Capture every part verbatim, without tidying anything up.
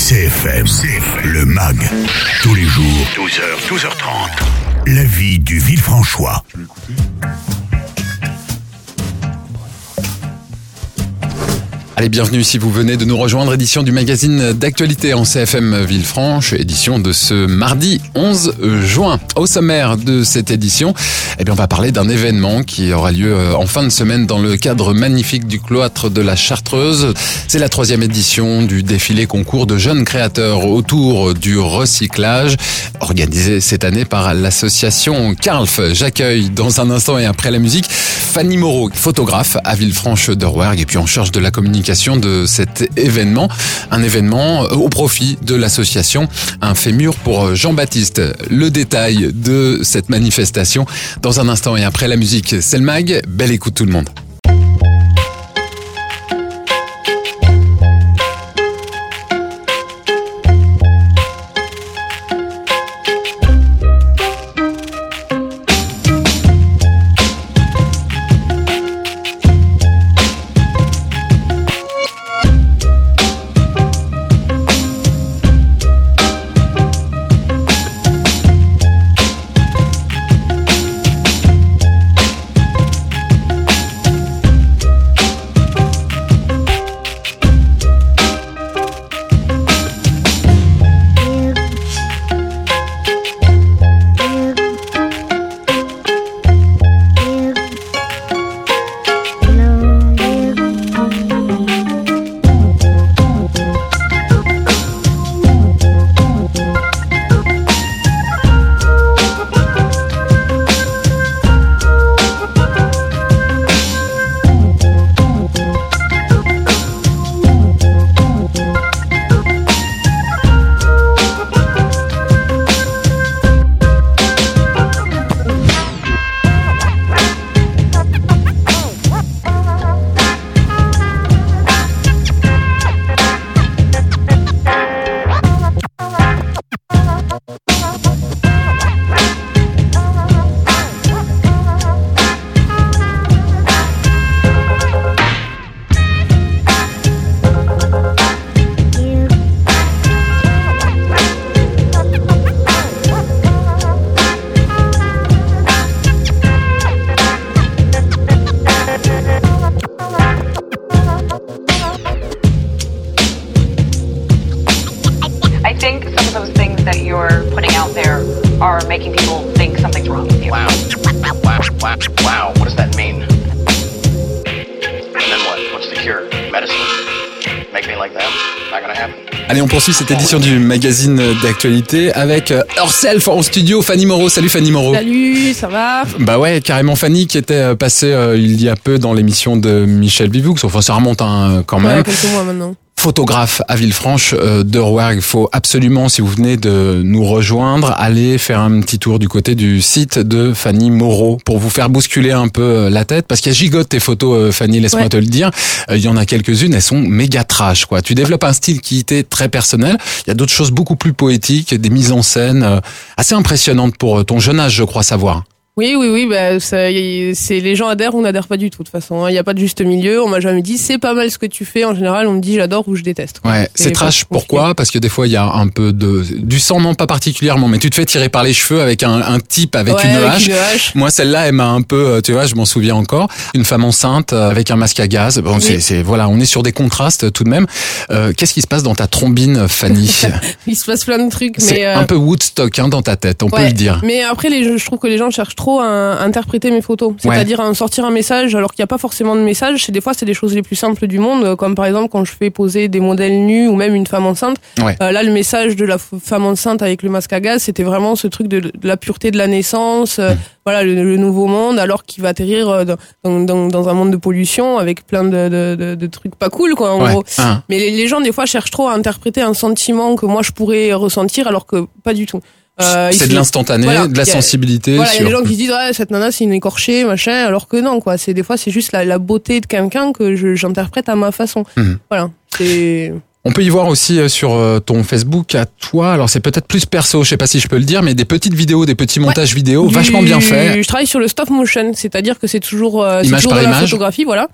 C F M, C F M, le M A G, tous les jours, douze heures, douze heures trente. La vie du Villefranchois. Allez, bienvenue si vous venez de nous rejoindre, édition du magazine d'actualité en C F M Villefranche, édition de ce mardi onze juin. Au sommaire de cette édition, eh bien, on va parler d'un événement qui aura lieu en fin de semaine dans le cadre magnifique du cloître de la Chartreuse. C'est la troisième édition du défilé concours de jeunes créateurs autour du recyclage, organisé cette année par l'association Carlf. J'accueille dans un instant et après la musique Fanny Moreau, photographe à Villefranche-de-Rouergue et puis en charge de la communication de cet événement, un événement au profit de l'association Un Fémur pour Jean-Baptiste. Le détail de cette manifestation dans un instant et après la musique. C'est le M A G, belle écoute tout le monde. Allez, on poursuit cette édition du magazine d'actualité avec Herself en studio, Fanny Moreau. Salut Fanny Moreau. Salut, ça va? Bah ouais, carrément Fanny qui était passée euh, il y a peu dans l'émission de Michel Vivoux. Enfin, ça remonte hein, quand même. Ouais, quelques mois maintenant. Photographe à Villefranche de Rouergue. Il faut absolument, si vous venez de nous rejoindre, aller faire un petit tour du côté du site de Fanny Moreau pour vous faire bousculer un peu la tête, parce qu'il y a gigote tes photos, Fanny, laisse-moi ouais. te le dire. Il y en a quelques-unes, elles sont méga trash, quoi. Tu développes un style qui était très personnel. Il y a d'autres choses beaucoup plus poétiques, des mises en scène assez impressionnantes pour ton jeune âge, je crois savoir. Oui, oui, oui, bah, ça, c'est, les gens adhèrent ou n'adhèrent pas du tout, de toute façon. Il n'y a pas de juste milieu. On m'a jamais dit, c'est pas mal ce que tu fais. En général, on me dit, j'adore ou je déteste. Quoi. Ouais, c'est, c'est trash. Pourquoi? Parce que des fois, il y a un peu de, du sang, non, pas particulièrement, mais tu te fais tirer par les cheveux avec un, un type avec, ouais, une, avec hache. une hache. Moi, celle-là, elle m'a un peu, tu vois, je m'en souviens encore. Une femme enceinte avec un masque à gaz. Bon, oui. c'est, c'est, voilà, on est sur des contrastes tout de même. Euh, qu'est-ce qui se passe dans ta trombine, Fanny? Il se passe plein de trucs, c'est mais. C'est euh... un peu Woodstock, hein, dans ta tête, on ouais, peut le dire. Mais après, les, je trouve que les gens cherchent trop un, un interpréter mes photos, c'est-à-dire ouais. sortir un message alors qu'il n'y a pas forcément de message. C'est des fois c'est des choses les plus simples du monde, comme par exemple quand je fais poser des modèles nus ou même une femme enceinte. Ouais. Euh, là le message de la femme enceinte avec le masque à gaz, c'était vraiment ce truc de, de la pureté de la naissance, euh, mmh. voilà le, le nouveau monde, alors qu'il va atterrir dans, dans, dans un monde de pollution avec plein de, de, de, de trucs pas cool quoi en ouais. gros. Ah. Mais les, les gens des fois cherchent trop à interpréter un sentiment que moi je pourrais ressentir alors que pas du tout. Euh, c'est ici, de l'instantané, voilà, de la sensibilité. Voilà, il sur... y a des gens qui se disent ouais, cette nana c'est une écorchée, machin, alors que non, quoi. C'est des fois c'est juste la, la beauté de quelqu'un que je, j'interprète à ma façon. Mmh. Voilà, c'est. On peut y voir aussi sur ton Facebook à toi, alors c'est peut-être plus perso, je sais pas si je peux le dire, mais des petites vidéos, des petits montages ouais. vidéo, du, vachement bien faits. Je travaille sur le stop motion, c'est-à-dire que c'est toujours, euh, c'est toujours de la image. Photographie, voilà.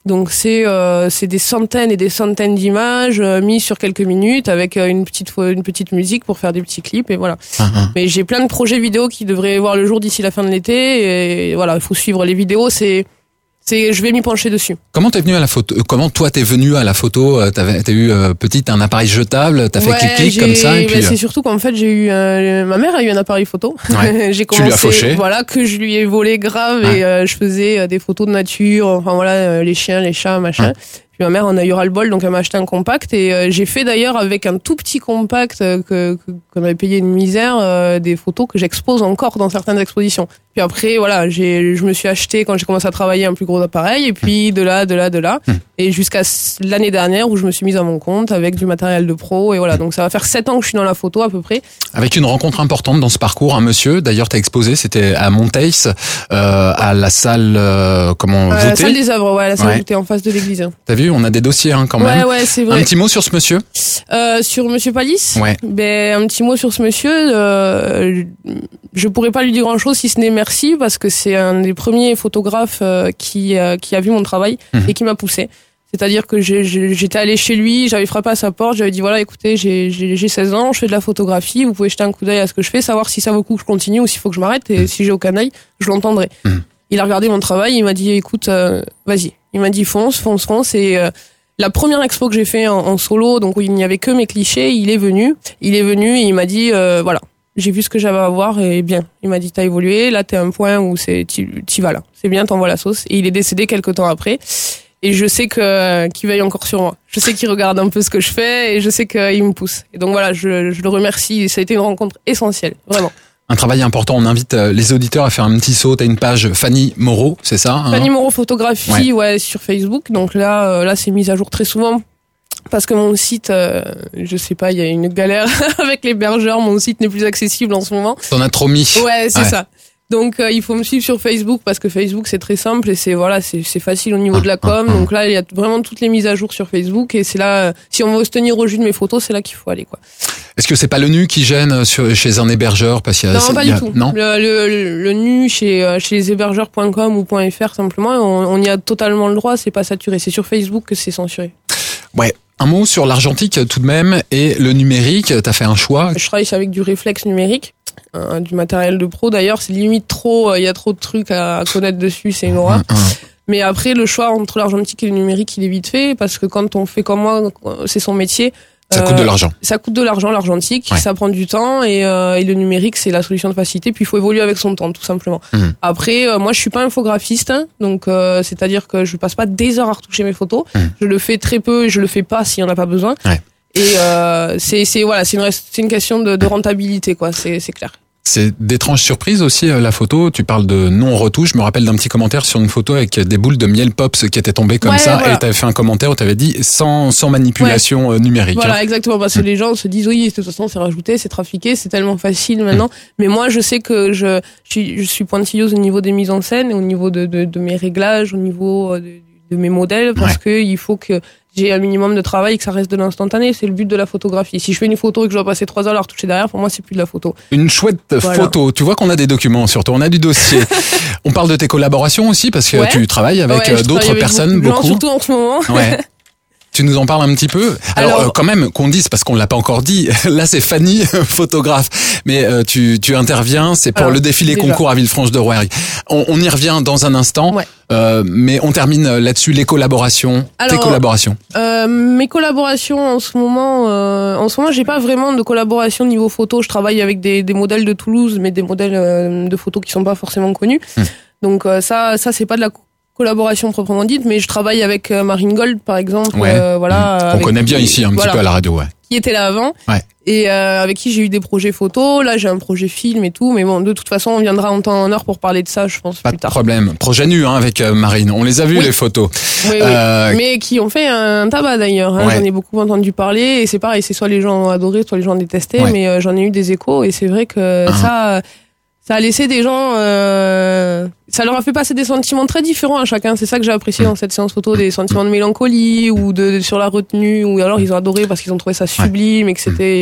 Donc c'est euh, c'est des centaines et des centaines d'images euh, mises sur quelques minutes avec euh, une petite une petite musique pour faire des petits clips et voilà. Uh-huh. Mais j'ai plein de projets vidéo qui devraient voir le jour d'ici la fin de l'été et voilà, il faut suivre les vidéos, c'est c'est je vais m'y pencher dessus. Comment t'es venu à la photo? Comment toi t'es venu à la photo? T'avais t'as eu euh, petite un appareil jetable, t'as fait ouais, clic clic comme ça et puis. Ben, c'est surtout qu'en fait j'ai eu euh, ma mère a eu un appareil photo. Ouais. j'ai commencé, tu lui as fauché. Voilà que je lui ai volé grave ouais. et euh, je faisais euh, des photos de nature, enfin voilà euh, les chiens, les chats, machin. Ouais. Puis ma mère en a eu ras-le-bol, donc elle m'a acheté un compact et euh, j'ai fait d'ailleurs avec un tout petit compact euh, que qu'on avait payé une misère euh, des photos que j'expose encore dans certaines expositions. Puis après voilà, j'ai je me suis acheté quand j'ai commencé à travailler un plus gros appareil et puis de là de là de là mmh. et jusqu'à l'année dernière où je me suis mise à mon compte avec du matériel de pro et voilà, donc ça va faire sept ans que je suis dans la photo à peu près. Avec une rencontre importante dans ce parcours, un monsieur, d'ailleurs t'as exposé, c'était à Monteils, euh, à la salle euh, comment euh, voter. La salle des œuvres, ouais, la salle ouais. voter en face de l'église. T'as vu, on a des dossiers hein, quand même. Ouais ouais, c'est vrai. Un petit mot sur ce monsieur. Euh, sur monsieur Palis. Ouais. Ben un petit mot sur ce monsieur. Euh, je pourrais pas lui dire grand chose si ce n'est merci parce que c'est un des premiers photographes euh, qui euh, qui a vu mon travail mmh. et qui m'a poussé. C'est-à-dire que j'ai, j'étais allée chez lui, j'avais frappé à sa porte, j'avais dit voilà écoutez j'ai, j'ai, j'ai seize ans, je fais de la photographie, vous pouvez jeter un coup d'œil à ce que je fais, savoir si ça vaut le coup que je continue ou s'il faut que je m'arrête et mmh. si j'ai aucun œil, je l'entendrai. Mmh. Il a regardé mon travail, il m'a dit écoute euh, vas-y, il m'a dit fonce, fonce, fonce et euh, la première expo que j'ai fait en, en solo, donc où il n'y avait que mes clichés, il est venu, il est venu et il m'a dit euh, voilà. J'ai vu ce que j'avais à voir et bien. Il m'a dit t'as évolué, là t'es à un point où c'est tu t'y vas là. C'est bien, t'envoies la sauce. Et il est décédé quelques temps après. Et je sais que qu'il veille encore sur moi. Je sais qu'il regarde un peu ce que je fais et je sais qu'il me pousse. Et donc voilà, je, je le remercie. Ça a été une rencontre essentielle, vraiment. Un travail important. On invite les auditeurs à faire un petit saut. T'as une page Fanny Moreau, c'est ça hein? Fanny Moreau photographie, ouais. ouais, sur Facebook. Donc là, là c'est mis à jour très souvent. Parce que mon site, euh, je sais pas, il y a une galère avec l'hébergeur, mon site n'est plus accessible en ce moment. T'en as trop mis. Ouais, c'est ouais. ça. Donc euh, il faut me suivre sur Facebook parce que Facebook c'est très simple et c'est voilà, c'est c'est facile au niveau ah, de la com. Ah, donc là, il y a vraiment toutes les mises à jour sur Facebook et c'est là, si on veut se tenir au jus de mes photos, c'est là qu'il faut aller quoi. Est-ce que c'est pas le nu qui gêne sur, chez un hébergeur parce qu'il y a, non, pas il y a, du tout. Non, le, le, le nu chez chez les hébergeurs point com ou .fr simplement, on, on y a totalement le droit, c'est pas saturé. C'est sur Facebook que c'est censuré. Ouais. Un mot sur l'argentique tout de même et le numérique. T'as fait un choix. Je travaille avec du réflexe numérique, euh, du matériel de pro. D'ailleurs, c'est limite trop. Il euh, y a trop de trucs à, à connaître dessus, c'est une horreur. Mmh, mmh. Mais après, le choix entre l'argentique et le numérique, il est vite fait parce que quand on fait comme moi, c'est son métier. Ça coûte de l'argent. Ça coûte de l'argent, l'argentique. Ouais. Ça prend du temps et, euh, et le numérique, c'est la solution de facilité. Puis il faut évoluer avec son temps, tout simplement. Mmh. Après, euh, moi, je suis pas infographiste, hein, donc euh, c'est-à-dire que je passe pas des heures à retoucher mes photos. Mmh. Je le fais très peu et je le fais pas s'il y en a pas besoin. Ouais. Et euh, c'est, c'est voilà, c'est une, c'est une question de, de rentabilité, quoi. C'est, c'est clair. C'est d'étranges surprises aussi, la photo. Tu parles de non-retouche. Je me rappelle d'un petit commentaire sur une photo avec des boules de miel pops qui étaient tombées comme ouais, ça. Voilà. Et tu avais fait un commentaire où tu avais dit sans, sans manipulation ouais. numérique. Voilà, hein. exactement. Parce que mmh. les gens se disent, oui, de toute façon, c'est rajouté, c'est trafiqué, c'est tellement facile maintenant. Mmh. Mais moi, je sais que je, je, suis, je suis pointilleuse au niveau des mises en scène, au niveau de, de, de mes réglages, au niveau de, de mes modèles, parce ouais. que il faut que j'ai un minimum de travail et que ça reste de l'instantané. C'est le but de la photographie. Si je fais une photo et que je dois passer trois heures à la retoucher derrière, pour moi, c'est plus de la photo. Une chouette voilà. photo. Tu vois qu'on a des documents sur toi, on a du dossier. On parle de tes collaborations aussi, parce que ouais. tu travailles avec ouais, d'autres travaille avec personnes, beaucoup. beaucoup. Gens, surtout en ce moment. Ouais. Tu nous en parles un petit peu. Alors, Alors euh, quand même qu'on dise parce qu'on l'a pas encore dit. Là c'est Fanny photographe, mais euh, tu tu interviens, c'est pour Alors, le défilé déjà. Concours à Villefranche-de-Rouergue. On, on y revient dans un instant, ouais. euh, mais on termine là-dessus les collaborations. Alors, tes collaborations. Euh, mes collaborations en ce moment, euh, en ce moment j'ai pas vraiment de collaboration niveau photo. Je travaille avec des des modèles de Toulouse, mais des modèles euh, de photos qui sont pas forcément connus. Hum. Donc euh, ça ça c'est pas de la collaboration proprement dite, mais je travaille avec euh, Marine Gold par exemple, ouais. euh, voilà. On connaît bien qui, ici un voilà, petit peu à la radio, ouais. Qui était là avant, ouais. et euh, avec qui j'ai eu des projets photos. Là, j'ai un projet film et tout, mais bon, de toute façon, on viendra en temps en heure pour parler de ça, je pense. Pas plus tard. Pas de problème. Projet nu, hein, avec euh, Marine. On les a vus oui. les photos. Oui, euh... oui. Mais qui ont fait un tabac d'ailleurs. Hein. Ouais. J'en ai beaucoup entendu parler, et c'est pareil, c'est soit les gens ont adoré, soit les gens ont détesté, ouais. mais euh, j'en ai eu des échos, et c'est vrai que uh-huh. ça. Ça a laissé des gens, euh, ça leur a fait passer des sentiments très différents à chacun. C'est ça que j'ai apprécié dans cette séance photo, des sentiments de mélancolie ou de, de sur la retenue, ou alors ils ont adoré parce qu'ils ont trouvé ça sublime et que c'était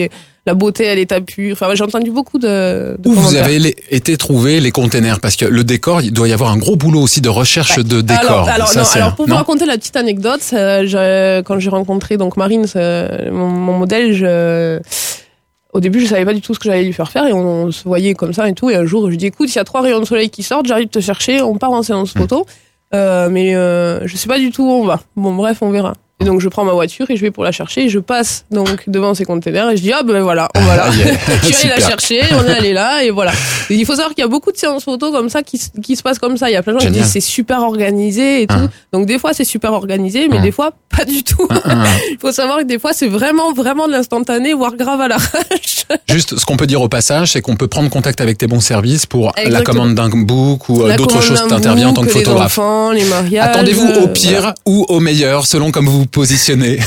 la beauté, elle est à pu. Enfin, j'ai entendu beaucoup de, de Où commentaires. vous avez les, été trouver les containers? Parce que le décor, il doit y avoir un gros boulot aussi de recherche ouais. de décor. Alors, alors, ça, non, c'est alors pour non vous raconter la petite anecdote, euh, quand j'ai rencontré donc Marine, euh, mon, mon modèle, je... Au début, je savais pas du tout ce que j'allais lui faire faire et on, on se voyait comme ça et tout. Et un jour, je lui dis, écoute, il y a trois rayons de soleil qui sortent, j'arrive de te chercher, on part en séance photo. Mmh. Euh, mais euh, je sais pas du tout où on va. Bon, bref, on verra. Et donc, je prends ma voiture et je vais pour la chercher et je passe donc devant ces containers et je dis, ah ben voilà, on va là. Yeah. Je suis allée la chercher, on est allé là et voilà. Et il faut savoir qu'il y a beaucoup de séances photo comme ça qui, qui se passent comme ça. Il y a plein de gens Génial. Qui disent c'est super organisé et tout. Hein. Donc, des fois, c'est super organisé, mais hein. des fois, pas du tout. Hein. Il faut savoir que des fois, c'est vraiment, vraiment de l'instantané, voire grave à l'arrache. Juste, ce qu'on peut dire au passage, c'est qu'on peut prendre contact avec tes bons services pour Exactement. La commande d'un book ou la d'autres choses qui t'interviennent en tant que photographe. Les enfants, les mariages. Attendez-vous au pire voilà. ou au meilleur, selon comme vous vous positionnez.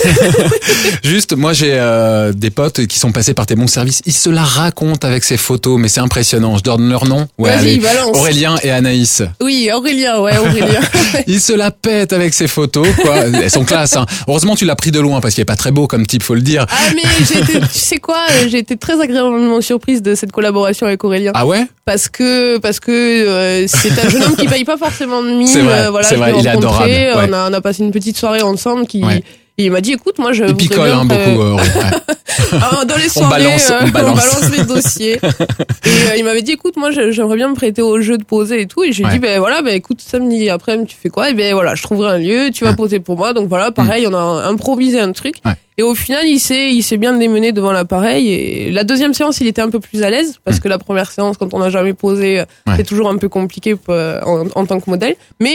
Juste, moi j'ai euh, des potes qui sont passés par tes bons services. Ils se la racontent avec ces photos, mais c'est impressionnant. Je donne leur nom. Ouais, allez, balance. Aurélien et Anaïs. Oui, Aurélien, ouais, Aurélien. Ils se la pètent avec ces photos, quoi. Elles sont classe. Hein. Heureusement, tu l'as pris de loin parce qu'il est pas très beau comme type, faut le dire. Ah mais j'ai été, tu sais quoi, j'ai été très agréablement surprise de cette collaboration avec Aurélien. Ah ouais? Parce que parce que euh, c'est un jeune homme qui paye pas forcément de mine. C'est vrai. Euh, voilà, c'est vrai. Il est adorable. Ouais. On a on a passé une petite soirée ensemble qui. Ouais. Et il m'a dit, écoute, moi, je il picole hein, beaucoup. Euh, ouais. ah, dans les soirées, on balance, on balance. on balance les dossiers. Et euh, il m'avait dit, écoute, moi, j'aimerais bien me prêter au jeu de poser et tout. Et j'ai ouais. dit, ben voilà, ben écoute, samedi après, tu fais quoi? Et ben voilà, je trouverai un lieu, tu vas ouais. poser pour moi. Donc voilà, pareil, mmh. on a improvisé un truc. Ouais. Et au final, il s'est, il s'est bien démené devant l'appareil. Et la deuxième séance, il était un peu plus à l'aise parce mmh. que la première séance, quand on n'a jamais posé, ouais. c'est toujours un peu compliqué en, en tant que modèle. Mais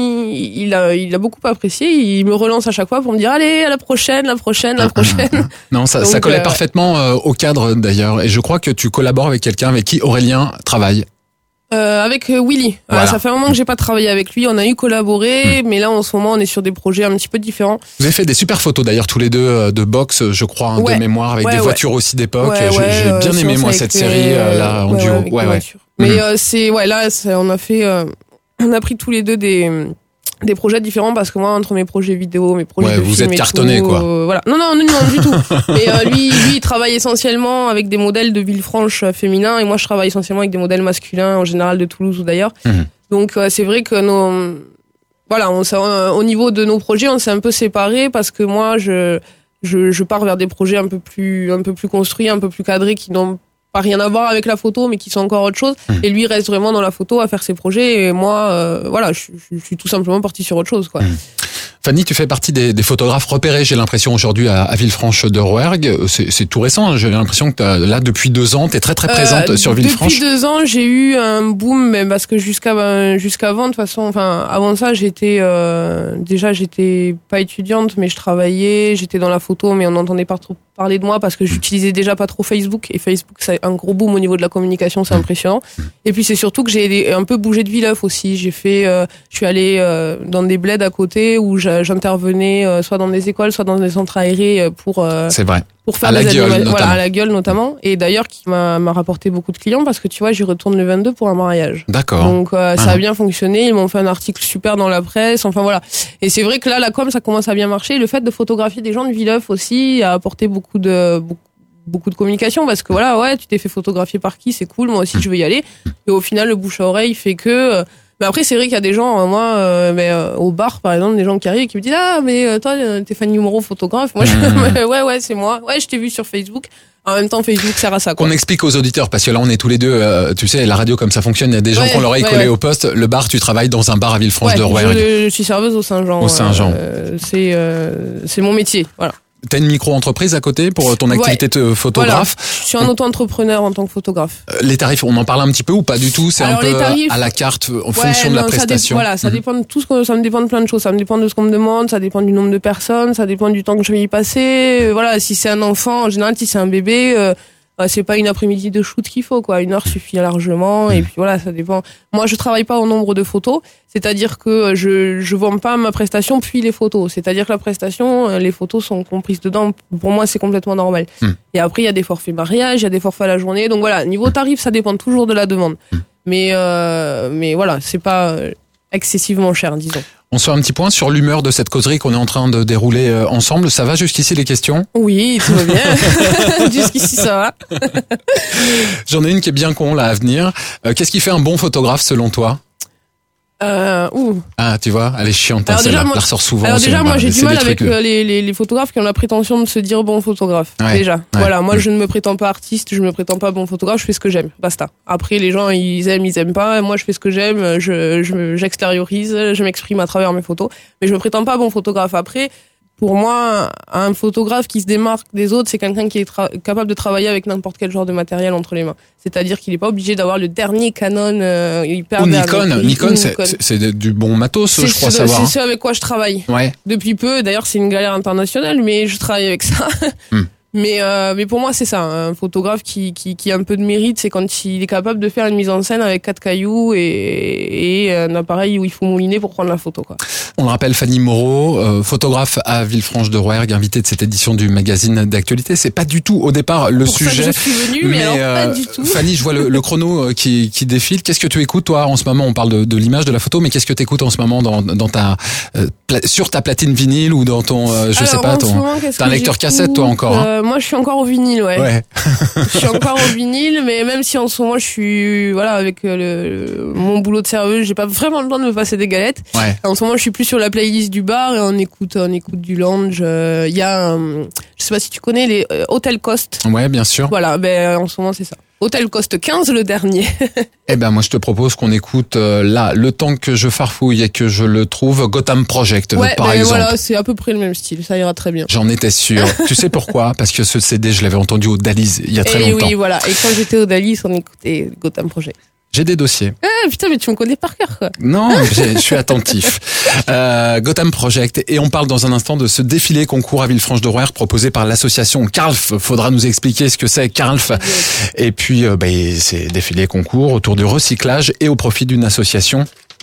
il, il a, il a beaucoup apprécié. Il me relance à chaque fois pour me dire, allez, à la prochaine, la prochaine, la prochaine. Non, ça, Donc, ça collait euh, parfaitement euh, au cadre d'ailleurs. Et je crois que tu collabores avec quelqu'un avec qui Aurélien travaille. Euh, avec euh, Willy. Voilà. Euh, ça fait un moment que j'ai pas travaillé avec lui. On a eu collaboré, mmh. mais là en ce moment on est sur des projets un petit peu différents. Vous avez fait des super photos d'ailleurs tous les deux euh, de boxe, je crois, hein, ouais. de mémoire, avec ouais, des ouais. voitures aussi d'époque. Ouais, j'ai, ouais, j'ai bien euh, aimé moi cette les... série euh, là en ouais, duo. Ouais, ouais, ouais. Mais mmh. euh, c'est ouais là c'est, on a fait, euh, on a pris tous les deux des des projets différents parce que moi entre mes projets vidéo, mes projets ouais, de vous films êtes cartonné quoi. Euh, voilà. Non non non, non du tout. Mais euh, lui lui il travaille essentiellement avec des modèles de Villefranche féminins et moi je travaille essentiellement avec des modèles masculins en général de Toulouse ou d'ailleurs. Mmh. Donc euh, c'est vrai que nos voilà, on, on, au niveau de nos projets, on s'est un peu séparés parce que moi je je je pars vers des projets un peu plus un peu plus construits, un peu plus cadrés qui n'ont pas rien à voir avec la photo mais qui sont encore autre chose mmh. et lui reste vraiment dans la photo à faire ses projets et moi euh, voilà je, je suis tout simplement parti sur autre chose quoi. Mmh. Fanny, tu fais partie des, des photographes repérés, j'ai l'impression, aujourd'hui à, à Villefranche de Rouergue. C'est, c'est tout récent, j'ai l'impression que t'as, là, depuis deux ans, t'es très très présente euh, sur Villefranche. Depuis deux ans, j'ai eu un boom, mais parce que jusqu'à jusqu'avant, de toute façon, enfin, avant ça, j'étais euh, déjà, j'étais pas étudiante, mais je travaillais, j'étais dans la photo, mais on n'entendait pas trop parler de moi parce que j'utilisais déjà pas trop Facebook et Facebook, c'est un gros boom au niveau de la communication, c'est impressionnant. Et puis c'est surtout que j'ai un peu bougé de Villeuf aussi. J'ai fait, euh, je suis allée euh, dans des bleds à côté où j'intervenais euh, soit dans des écoles, soit dans des centres aérés pour. Euh, c'est vrai. Pour faire à des la gueule, anima- notamment. Voilà, à la gueule notamment. Et d'ailleurs, qui m'a, m'a rapporté beaucoup de clients parce que tu vois, j'y retourne le vingt-deux pour un mariage. D'accord. Donc euh, ça ah. a bien fonctionné. Ils m'ont fait un article super dans la presse. Enfin voilà. Et c'est vrai que là, la com, ça commence à bien marcher. Le fait de photographier des gens de Villeuf aussi a apporté beaucoup de beaucoup, beaucoup de communication parce que voilà, ouais, tu t'es fait photographier par qui, c'est cool. Moi aussi, je veux y aller. Et au final, le bouche à oreille fait que. Mais après, c'est vrai qu'il y a des gens, moi, euh, mais euh, au bar, par exemple, des gens qui arrivent et qui me disent ah mais euh, toi, t'es Fanny Moreau, photographe. Moi, je, mmh. ouais ouais, c'est moi. Ouais, je t'ai vu sur Facebook. En même temps, Facebook sert à ça. Quoi. Qu'on explique aux auditeurs parce que là, on est tous les deux. Euh, tu sais, la radio comme ça fonctionne. Il y a des gens ouais, qui ont l'oreille ouais, collée ouais. au poste. Le bar, tu travailles dans un bar à Villefranche ouais, de Rouergue. Je, je suis serveuse au Saint-Jean. Au Saint-Jean. Euh, c'est euh, c'est mon métier. Voilà. T'as une micro-entreprise à côté pour ton activité ouais. de photographe. Voilà. Je suis un auto-entrepreneur en tant que photographe. Les tarifs, on en parle un petit peu ou pas du tout? C'est Alors, un peu tarifs, à la carte en ouais, fonction non, de la prestation. Ça dé- voilà, ça mmh. dépend de tout ce que, ça me dépend de plein de choses. Ça me dépend de ce qu'on me demande, ça dépend du nombre de personnes, ça dépend du temps que je vais y passer. Voilà, si c'est un enfant, en général, si c'est un bébé, euh, c'est pas une après-midi de shoot qu'il faut, quoi. Une heure suffit largement. Et puis voilà, ça dépend. Moi, je travaille pas au nombre de photos. C'est-à-dire que je, je vends pas ma prestation puis les photos. C'est-à-dire que la prestation, les photos sont comprises dedans. Pour moi, c'est complètement normal. Mmh. Et après, il y a des forfaits mariage, il y a des forfaits à la journée. Donc voilà, niveau tarif, ça dépend toujours de la demande. Mmh. Mais, euh, mais voilà, c'est pas excessivement cher, disons. On se fait un petit point sur l'humeur de cette causerie qu'on est en train de dérouler ensemble. Ça va jusqu'ici les questions ? Oui, tout va bien. Jusqu'ici ça va. J'en ai une qui est bien con là à venir. Euh, qu'est-ce qui fait un bon photographe selon toi ? Euh, ouh. Ah, tu vois, elle est chiante, hein, celle-là, elle ressort souvent. Alors déjà, c'est, moi, bah, j'ai du mal avec trucs... les, les, les photographes qui ont la prétention de se dire bon photographe. Ouais, déjà, ouais, voilà. Moi, mmh. je ne me prétends pas artiste, je me prétends pas bon photographe. Je fais ce que j'aime, basta. Après, les gens, ils aiment, ils aiment pas. Moi, je fais ce que j'aime. Je, je, j'extériorise, je m'exprime à travers mes photos. Mais je me prétends pas bon photographe. Après. Pour moi, un photographe qui se démarque des autres, c'est quelqu'un qui est tra- capable de travailler avec n'importe quel genre de matériel entre les mains. C'est-à-dire qu'il n'est pas obligé d'avoir le dernier Canon euh, hyper... Ou Nikon, avec, Nikon, c'est, c'est, c'est du bon matos, c'est je crois ce, savoir. C'est ce avec quoi je travaille. Ouais. Depuis peu, d'ailleurs c'est une galère internationale, mais je travaille avec ça. Hmm. Mais euh, mais pour moi c'est ça, un photographe qui qui qui a un peu de mérite, c'est quand il est capable de faire une mise en scène avec quatre cailloux et et un appareil où il faut mouliner pour prendre la photo, quoi. On le rappelle, Fanny Moreau, euh, photographe à Villefranche-de-Rouergue, invitée de cette édition du magazine d'actualité. C'est pas du tout au départ le pour sujet. Ça que je suis venue, mais, mais alors euh, pas du tout. Fanny, je vois le, le chrono qui qui défile. Qu'est-ce que tu écoutes toi en ce moment ? On parle de, de l'image, de la photo, mais qu'est-ce que tu écoutes en ce moment dans dans ta euh, pla- sur ta platine vinyle ou dans ton euh, je alors, sais pas ton moment, t'as un lecteur cassette toi encore hein euh, Moi je suis encore au vinyle, ouais. Ouais. Je suis encore au vinyle, mais même si en ce moment je suis voilà avec le, le mon boulot de serveuse, j'ai pas vraiment le temps de me passer des galettes. Ouais. En ce moment je suis plus sur la playlist du bar et on écoute on écoute du lounge. Il euh, y a un, je sais pas si tu connais les euh, Hotel Cost. Ouais, bien sûr. Voilà, ben en ce moment c'est ça. Hotel Cost quinze le dernier. Eh ben moi je te propose qu'on écoute euh, là le temps que je farfouille et que je le trouve Gotham Project ouais, par ben exemple. Voilà, c'est à peu près le même style, ça ira très bien. J'en étais sûr. Tu sais pourquoi ? Parce que ce C D je l'avais entendu au Dalys il y a très et longtemps. Oui, voilà. Et quand j'étais au Dalys, on écoutait Gotham Project. J'ai des dossiers. Ah putain, mais tu me connais par cœur, quoi. Non, je suis attentif. Euh, Gotham Project, et on parle dans un instant de ce défilé concours à Villefranche-de-Rouergue proposé par l'association Carlf. Faudra nous expliquer ce que c'est Carlf. Et puis, euh, bah, c'est défilé concours autour du recyclage et au profit d'une association.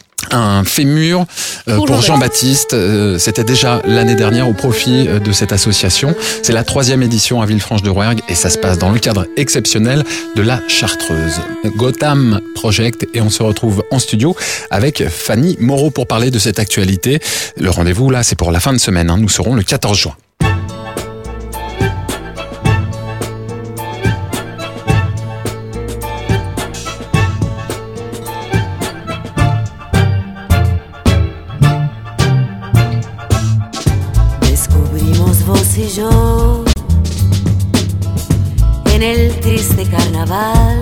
Un fémur euh, pour Jean-Baptiste, euh, c'était déjà l'année dernière au profit euh, de cette association. C'est la troisième édition à Villefranche-de-Rouergue et ça se passe dans le cadre exceptionnel de la Chartreuse. Gotham Project, et on se retrouve en studio avec Fanny Moreau pour parler de cette actualité. Le rendez-vous là, c'est pour la fin de semaine, hein. Nous serons le quatorze juin. Yo en el triste carnaval,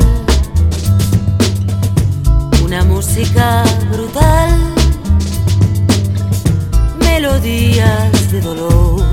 una música brutal, melodías de dolor.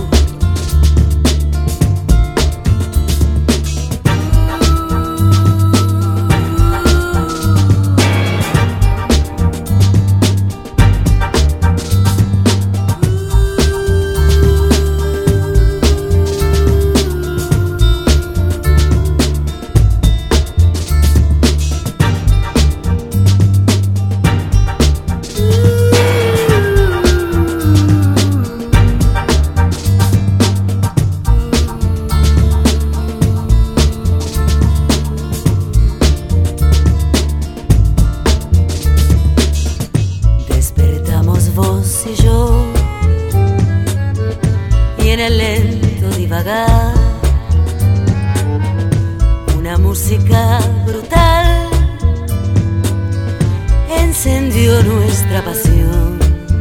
Una música brutal encendió nuestra pasión.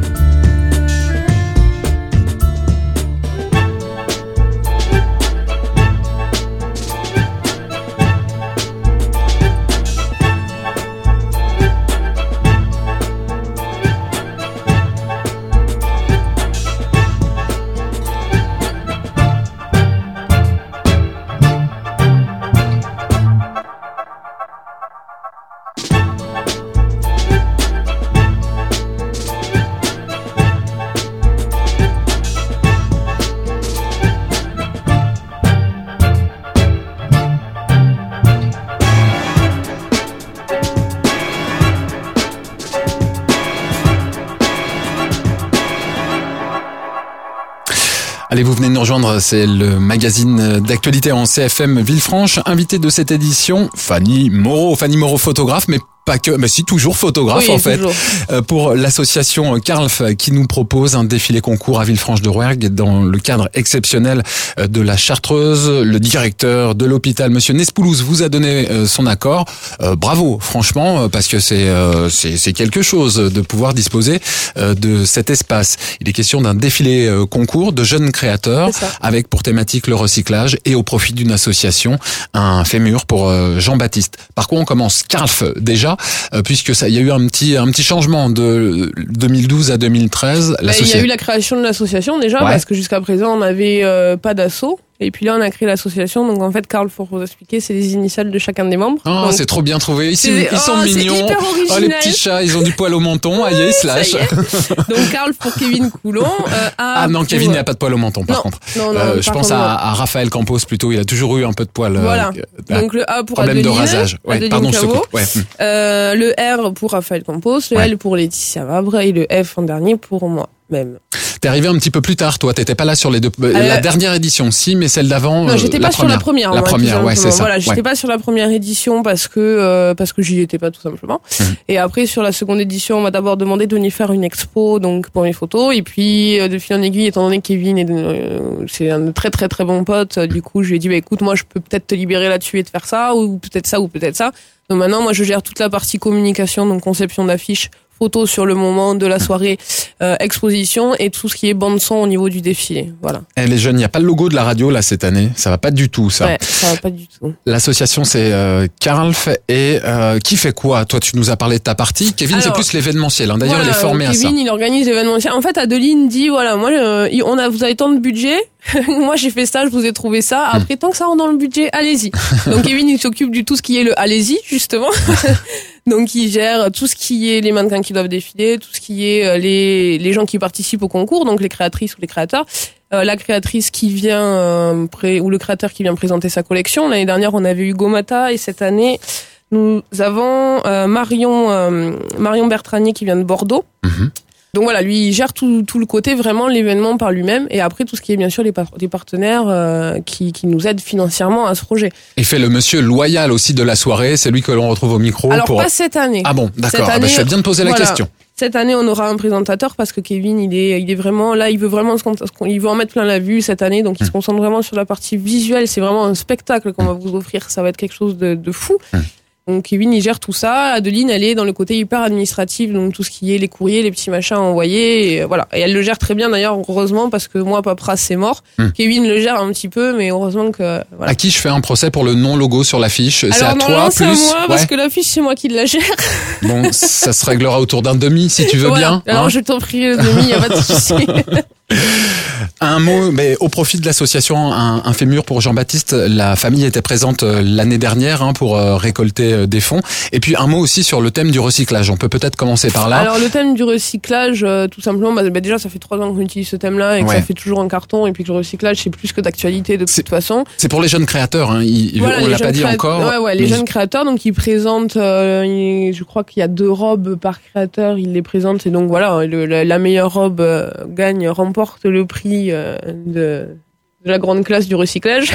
Allez, vous venez de nous rejoindre, c'est le magazine d'actualité en C F M Villefranche. Invité de cette édition, Fanny Moreau. Fanny Moreau, photographe, mais pas que, mais si toujours photographe oui, en fait, toujours. Euh, pour l'association Carlf qui nous propose un défilé concours à Villefranche-de-Rouergue dans le cadre exceptionnel de la Chartreuse. Le directeur de l'hôpital, Monsieur Nespoulouz, vous a donné euh, son accord. Euh, bravo, franchement, parce que c'est, euh, c'est c'est quelque chose de pouvoir disposer euh, de cet espace. Il est question d'un défilé euh, concours de jeunes créateurs avec pour thématique le recyclage et au profit d'une association, un fémur pour euh, Jean-Baptiste. Par quoi on commence? Carlf déjà, euh, puisque ça, il y a eu un petit un petit changement de deux mille douze à deux mille treize. Bah, il y a eu la création de l'association déjà, ouais. Parce que jusqu'à présent on n'avait euh, pas d'asso. Et puis là, on a créé l'association. Donc en fait, Carl, pour vous expliquer, c'est les initiales de chacun des membres. Oh, donc, c'est trop bien trouvé. Ils, c'est, ils sont oh, mignons. Oh, les petits chats, ils ont du poil au menton. Aïe, ils se lâchent. Donc Carl pour Kevin Coulon. Euh, ah non, pour... Kevin n'a pas de poil au menton, par non, contre. Non, non, euh, je pense à, à Raphaël Campos plutôt. Il a toujours eu un peu de poil. Voilà. Euh, donc le A pour problème Adeline. de rasage. Ouais, Adeline pardon, je te coupe. Ouais. Euh, le R pour Raphaël Campos. Le ouais. L pour Laetitia Vabre et le F en dernier pour moi même. T'es arrivé un petit peu plus tard, toi. T'étais pas là sur les deux. Euh, la dernière édition, si, mais celle d'avant. Non, j'étais euh, pas la sur la première. La moi, première, ouais, c'est ça. Voilà, j'étais ouais. pas sur la première édition parce que euh, parce que j'y étais pas tout simplement. Mmh. Et après sur la seconde édition, on m'a d'abord demandé de venir faire une expo donc pour mes photos. Et puis euh, de fil en aiguille, étant donné que Kevin est euh, c'est un très très très bon pote, euh, du coup je lui ai dit bah écoute, moi je peux peut-être te libérer là-dessus et te faire ça ou peut-être ça ou peut-être ça. Donc maintenant, moi je gère toute la partie communication, donc conception d'affiches, photos sur le moment de la soirée, euh, exposition et tout ce qui est bande son au niveau du défilé. Voilà. Eh, les jeunes, il n'y a pas le logo de la radio là cette année. Ça va pas du tout, ça. Ouais, ça va pas du tout. L'association c'est euh, Carlf et euh, qui fait quoi? Toi, tu nous as parlé de ta partie. Kevin, alors, c'est plus l'événementiel. Hein. D'ailleurs, voilà, il est formé Kevin, à ça. Kevin, il organise l'événementiel. En fait, Adeline dit voilà, moi, euh, on a, vous avez tant de budget. Moi, j'ai fait ça, je vous ai trouvé ça. Après, tant que ça rentre dans le budget, allez-y. Donc, Kevin, il s'occupe du tout ce qui est le allez-y, justement. Donc, il gère tout ce qui est les mannequins qui doivent défiler, tout ce qui est les, les gens qui participent au concours, donc les créatrices ou les créateurs. Euh, la créatrice qui vient, euh, pré- ou le créateur qui vient présenter sa collection. L'année dernière, on avait Hugo Mata et cette année, nous avons euh, Marion, euh, Marion Bertranier qui vient de Bordeaux. Mm-hmm. Donc voilà, lui, il gère tout, tout le côté, vraiment l'événement par lui-même. Et après, tout ce qui est bien sûr les, par- les partenaires euh, qui, qui nous aident financièrement à ce projet. Et fait le monsieur loyal aussi de la soirée, c'est lui que l'on retrouve au micro. Alors pour... pas cette année. Ah bon, d'accord. Année, ah bah, je fais bien de poser voilà. la question. Cette année, on aura un présentateur parce que Kevin, il est, il est vraiment là, il veut vraiment, il veut en mettre plein la vue cette année, donc il mmh. se concentre vraiment sur la partie visuelle. C'est vraiment un spectacle qu'on va vous offrir. Ça va être quelque chose de, de fou. Mmh. Donc Kevin, il gère tout ça. Adeline, elle est dans le côté hyper administratif, donc tout ce qui est les courriers, les petits machins envoyés, et voilà. Et elle le gère très bien d'ailleurs, heureusement, parce que moi, paperasse, c'est mort. Mmh. Kevin le gère un petit peu, mais heureusement que voilà. À qui je fais un procès pour le non-logo sur l'affiche? C'est à toi c'est plus. C'est à moi, ouais. parce que l'affiche, c'est moi qui la gère. Bon, ça se réglera autour d'un demi, si tu veux voilà. bien. Alors hein je t'en prie, le demi, y a pas de souci. Un mot, mais au profit de l'association Un, un Fémur pour Jean-Baptiste, la famille était présente l'année dernière hein, pour euh, récolter des fonds. Et puis un mot aussi sur le thème du recyclage. On peut peut-être commencer par là. Alors le thème du recyclage, euh, tout simplement, bah, bah, déjà ça fait trois ans qu'on utilise ce thème-là et que ouais. ça fait toujours en carton. Et puis que le recyclage c'est plus que d'actualité de toute façon. C'est pour les jeunes créateurs. Hein. Ils, voilà, on l'a pas dit créa- encore. Ouais, ouais, les jeunes créateurs, donc ils présentent. Euh, ils, je crois qu'il y a deux robes par créateur. Ils les présentent et donc voilà, le, la, la meilleure robe euh, gagne, remporte le prix. De, de la grande classe du recyclage.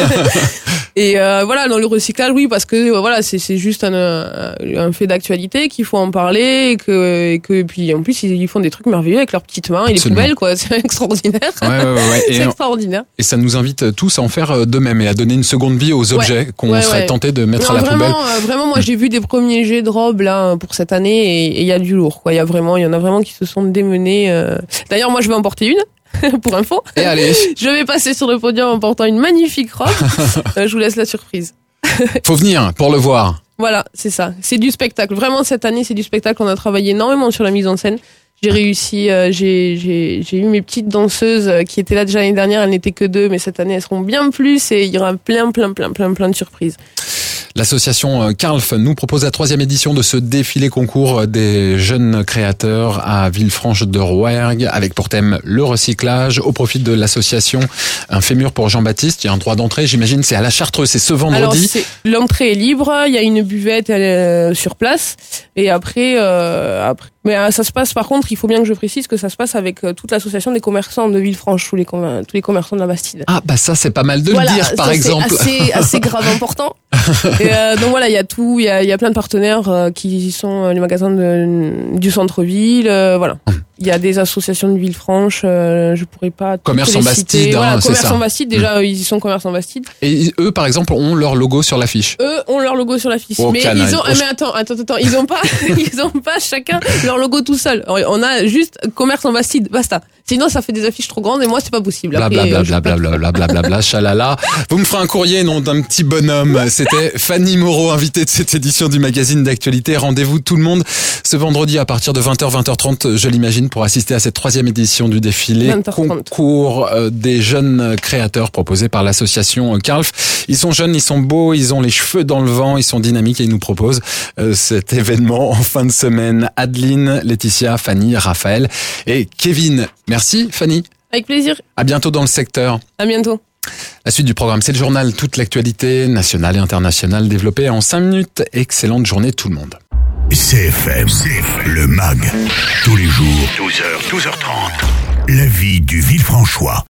Et euh, voilà, dans le recyclage, oui, parce que euh, voilà, c'est c'est juste un, un, un fait d'actualité qu'il faut en parler et que et que et puis en plus ils font des trucs merveilleux avec leurs petites mains et les poubelles quoi, c'est extraordinaire. Ouais, ouais, ouais. c'est et extraordinaire. Et ça nous invite tous à en faire de même et à donner une seconde vie aux objets ouais, qu'on ouais, serait ouais. tenté de mettre non, à la vraiment, poubelle. Euh, vraiment, moi j'ai vu des premiers jets de robes là pour cette année et il y a du lourd quoi. Il y a vraiment, il y en a vraiment qui se sont démenés. Euh... D'ailleurs, moi je vais en porter une. Pour info. Et allez. Je vais passer sur le podium en portant une magnifique robe. euh, je vous laisse la surprise. Faut venir pour le voir. Voilà, c'est ça. C'est du spectacle. Vraiment, cette année, c'est du spectacle. On a travaillé énormément sur la mise en scène. J'ai réussi, euh, j'ai, j'ai, j'ai eu mes petites danseuses euh, qui étaient là déjà l'année dernière. Elles n'étaient que deux, mais cette année, elles seront bien plus et il y aura plein, plein, plein, plein, plein de surprises. L'association Carlf nous propose la troisième édition de ce défilé concours des jeunes créateurs à Villefranche-de-Rouergue avec pour thème le recyclage au profit de l'association Un Fémur pour Jean-Baptiste. Il y a un droit d'entrée, j'imagine, c'est à la Chartreuse, c'est ce vendredi. Alors, c'est, l'entrée est libre, il y a une buvette euh, sur place et après, euh, après mais euh, ça se passe, par contre, il faut bien que je précise que ça se passe avec euh, toute l'association des commerçants de Villefranche, tous les, com- tous les commerçants de la Bastide. Ah, bah ça, c'est pas mal de voilà, le dire, par ça, exemple. C'est assez, assez grave important. Et euh, donc voilà, il y a tout, il y a, il y a plein de partenaires euh, qui sont euh, les magasins de, du centre-ville, euh, voilà. Il y a des associations de Villefranche, euh, je pourrais pas toutes Commerce les en citer. Bastide, Voilà, hein, c'est Commerce ça. en Bastide, déjà mmh. ils y sont Commerce en Bastide. Et eux, par exemple, ont leur logo sur l'affiche. Eux ont leur logo sur l'affiche. Oh, mais canaille. ils ont, Oh, mais attends, attends, attends, ils ont pas, ils ont pas chacun leur logo tout seul. On a juste Commerce en Bastide, basta. Sinon, ça fait des affiches trop grandes et moi, c'est pas possible. Blablabla, blablabla, blablabla, chalala. Vous me ferez un courrier, nom d'un petit bonhomme. C'était Fanny Moreau, invitée de cette édition du magazine d'actualité. Rendez-vous tout le monde ce vendredi à partir de vingt heures, vingt heures trente, je l'imagine, pour assister à cette troisième édition du défilé concours des jeunes créateurs proposés par l'association Carlf. Ils sont jeunes, ils sont beaux, ils ont les cheveux dans le vent, ils sont dynamiques et ils nous proposent euh, cet événement en fin de semaine. Adeline, Laetitia, Fanny, Raphaël et Kevin. Merci Fanny. Avec plaisir. À bientôt dans le secteur. À bientôt. La suite du programme, c'est le journal, toute l'actualité nationale et internationale développée en cinq minutes. Excellente journée tout le monde. C F M, le mag, tous les jours, douze heures, douze heures trente. La vie du Villefranchois.